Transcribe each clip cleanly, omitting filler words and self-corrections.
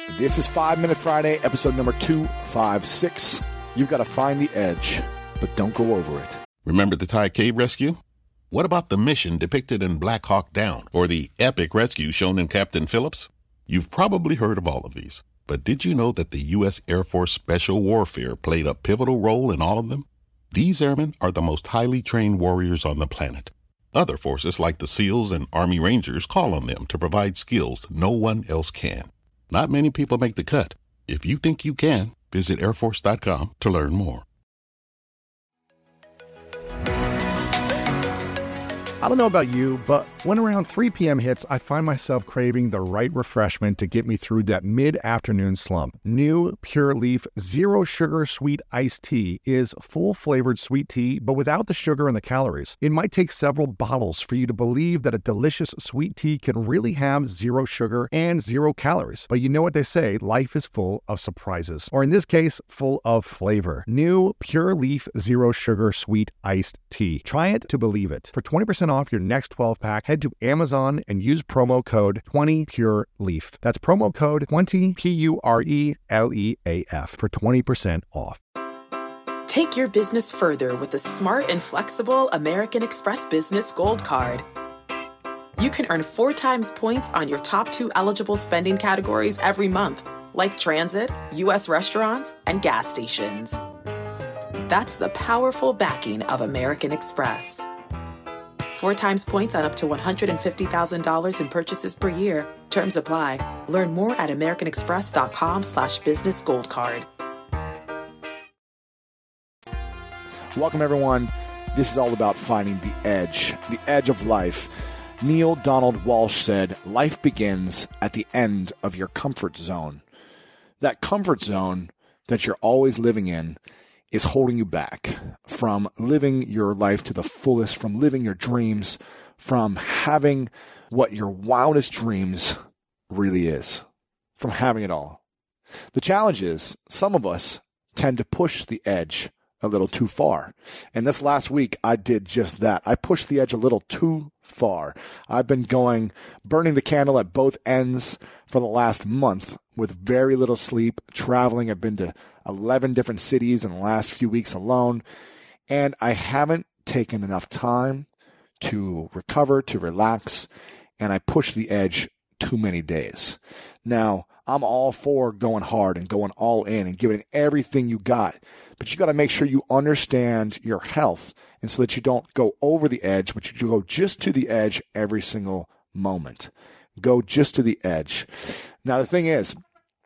This is 5 Minute Friday, episode number 256. You've got to find the edge, but don't go over it. Remember the Thai cave rescue? What about the mission depicted in Black Hawk Down or the epic rescue shown in Captain Phillips? You've probably heard of all of these, but did you know that the U.S. Air Force Special Warfare played a pivotal role in all of them? These airmen are the most highly trained warriors on the planet. Other forces like the SEALs and Army Rangers call on them to provide skills no one else can. Not many people make the cut. If you think you can, visit airforce.com to learn more. I don't know about you, but when around 3 p.m. hits, I find myself craving the right refreshment to get me through that mid-afternoon slump. New Pure Leaf Zero Sugar Sweet Iced Tea is full-flavored sweet tea, but without the sugar and the calories. It might take several bottles for you to believe that a delicious sweet tea can really have zero sugar and 0 calories. But you know what they say, life is full of surprises. Or in this case, full of flavor. New Pure Leaf Zero Sugar Sweet Iced Tea. Try it to believe it. For 20% off your next 12-pack, head to Amazon and use promo code 20PureLeaf. That's promo code 20 PURELEAF for 20% off. Take your business further with the smart and flexible American Express Business Gold Card. You can earn 4 times points on your top 2 eligible spending categories every month, like transit, U.S. restaurants, and gas stations. That's the powerful backing of American Express. 4 times points on up to $150,000 in purchases per year. Terms apply. Learn more at americanexpress.com/businessgoldcard. Welcome, everyone. This is all about finding the edge of life. Neil Donald Walsh said, life begins at the end of your comfort zone. That comfort zone that you're always living in is holding you back from living your life to the fullest, from living your dreams, from having what your wildest dreams really is, from having it all. The challenge is some of us tend to push the edge a little too far. And this last week, I did just that. I pushed the edge a little too far. I've been burning the candle at both ends for the last month with very little sleep, traveling. I've been to 11 different cities in the last few weeks alone, and I haven't taken enough time to recover, to relax, and I pushed the edge too many days. Now, I'm all for going hard and going all in and giving everything you got, but you got to make sure you understand your health, and so that you don't go over the edge, but you go just to the edge every single moment. Go just to the edge. Now, the thing is,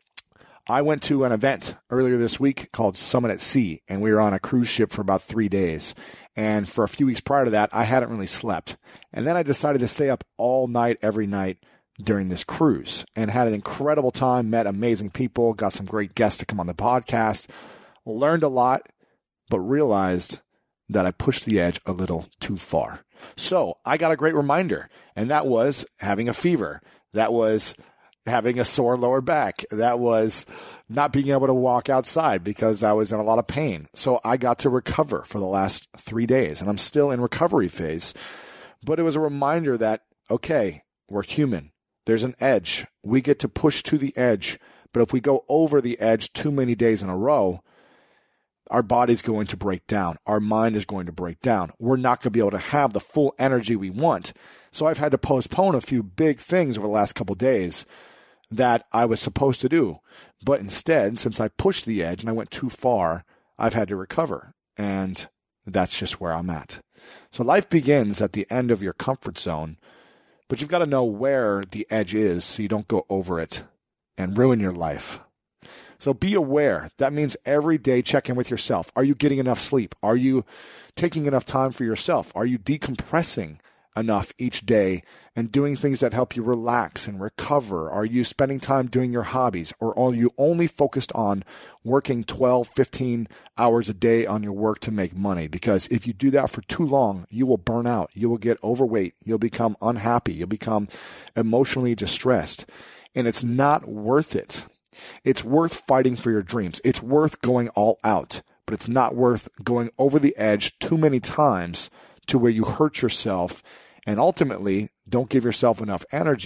I went to an event earlier this week called Summit at Sea, and we were on a cruise ship for about 3 days. And for a few weeks prior to that, I hadn't really slept. And then I decided to stay up all night, every night during this cruise, and had an incredible time, met amazing people, got some great guests to come on the podcast, learned a lot, but realized that I pushed the edge a little too far. So I got a great reminder, and that was having a fever. That was having a sore lower back. That was not being able to walk outside because I was in a lot of pain. So I got to recover for the last 3 days, and I'm still in recovery phase. But it was a reminder that, okay, we're human. There's an edge. We get to push to the edge. But if we go over the edge too many days in a row, our body's going to break down. Our mind is going to break down. We're not going to be able to have the full energy we want. So I've had to postpone a few big things over the last couple of days that I was supposed to do. But instead, since I pushed the edge and I went too far, I've had to recover. And that's just where I'm at. So life begins at the end of your comfort zone, but you've got to know where the edge is so you don't go over it and ruin your life. So be aware. That means every day check in with yourself. Are you getting enough sleep? Are you taking enough time for yourself? Are you decompressing enough each day and doing things that help you relax and recover? Are you spending time doing your hobbies, or are you only focused on working 12, 15 hours a day on your work to make money? Because if you do that for too long, you will burn out. You will get overweight. You'll become unhappy. You'll become emotionally distressed. And it's not worth it. It's worth fighting for your dreams. It's worth going all out, but it's not worth going over the edge too many times to where you hurt yourself and ultimately don't give yourself enough energy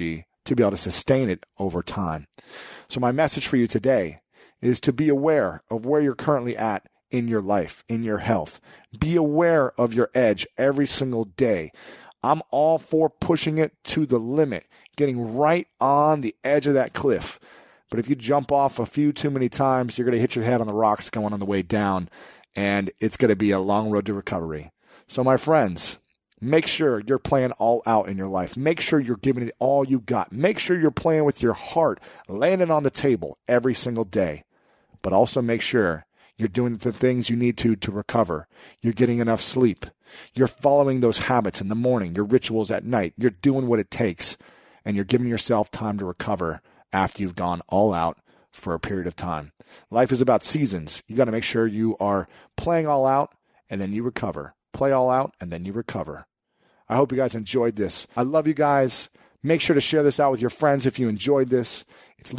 to be able to sustain it over time. So my message for you today is to be aware of where you're currently at in your life, in your health. Be aware of your edge every single day. I'm all for pushing it to the limit, getting right on the edge of that cliff. But if you jump off a few too many times, you're going to hit your head on the rocks going on the way down, and it's going to be a long road to recovery. So my friends, make sure you're playing all out in your life. Make sure you're giving it all you got. Make sure you're playing with your heart, laying it on the table every single day. But also make sure you're doing the things you need to recover. You're getting enough sleep. You're following those habits in the morning, your rituals at night. You're doing what it takes, and you're giving yourself time to recover after you've gone all out for a period of time. Life is about seasons. You got to make sure you are playing all out, and then you recover. Play all out, and then you recover. I hope you guys enjoyed this. I love you guys. Make sure to share this out with your friends if you enjoyed this. It's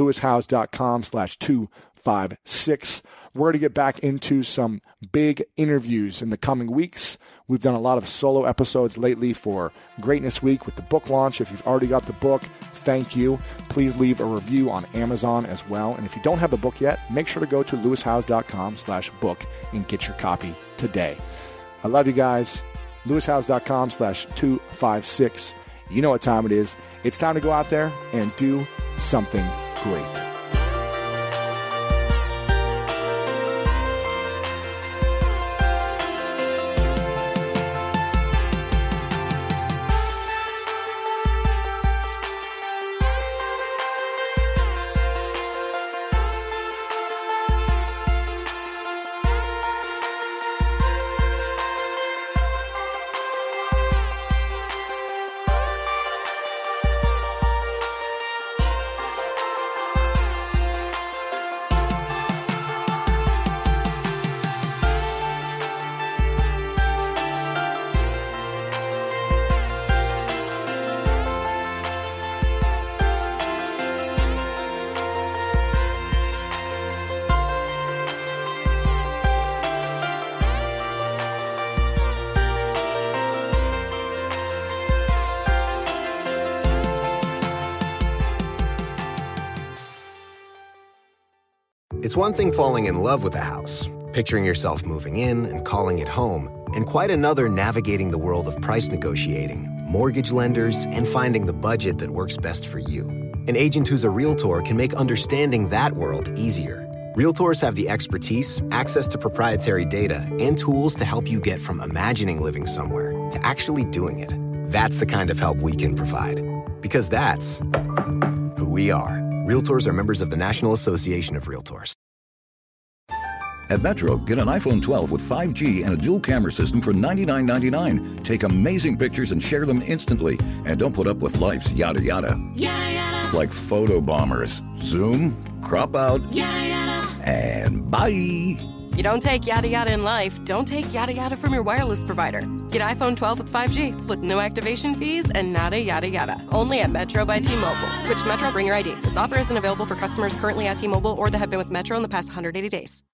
lewishowes.com/256. We're going to get back into some big interviews in the coming weeks. We've done a lot of solo episodes lately for Greatness Week with the book launch. If you've already got the book, thank you. Please leave a review on Amazon as well. And if you don't have the book yet, make sure to go to lewishowes.com/book and get your copy today. I love you guys. lewishowes.com/256. You know what time it is. It's time to go out there and do something great. It's one thing falling in love with a house, picturing yourself moving in and calling it home, and quite another navigating the world of price negotiating, mortgage lenders, and finding the budget that works best for you. An agent who's a Realtor can make understanding that world easier. Realtors have the expertise, access to proprietary data, and tools to help you get from imagining living somewhere to actually doing it. That's the kind of help we can provide. Because that's who we are. Realtors are members of the National Association of Realtors. At Metro, get an iPhone 12 with 5G and a dual camera system for $99.99. Take amazing pictures and share them instantly. And don't put up with life's yada yada. Yada yada. Like photo bombers. Zoom, crop out, yada yada. And bye. You don't take yada yada in life, don't take yada yada from your wireless provider. Get iPhone 12 with 5G with no activation fees and nada yada yada. Only at Metro by T-Mobile. Switch to Metro, bring your ID. This offer isn't available for customers currently at T-Mobile or that have been with Metro in the past 180 days.